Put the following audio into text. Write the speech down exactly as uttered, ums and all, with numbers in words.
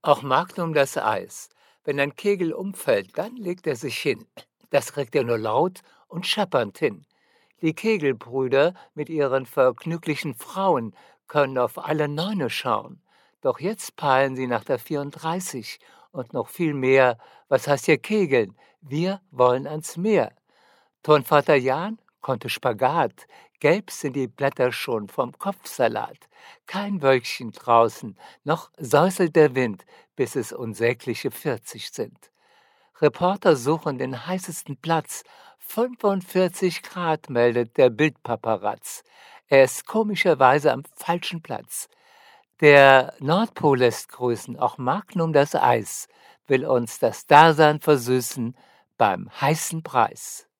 Auch Magnum das Eis. Wenn ein Kegel umfällt, dann legt er sich hin. Das kriegt er nur laut und scheppernd hin. Die Kegelbrüder mit ihren vergnüglichen Frauen können auf alle Neune schauen. Doch jetzt peilen sie nach der vierunddreißig und noch viel mehr. Was heißt hier Kegeln? Wir wollen ans Meer. Turnvater Jan konnte Spagat. Gelb sind die Blätter schon vom Kopfsalat. Kein Wölkchen draußen, noch säuselt der Wind, bis es unsägliche vierzig sind. Reporter suchen den heißesten Platz. fünfundvierzig Grad meldet der Bildpaparazz. Er ist komischerweise am falschen Platz. Der Nordpol lässt grüßen, auch Magnum das Eis will uns das Dasein versüßen beim heißen Preis.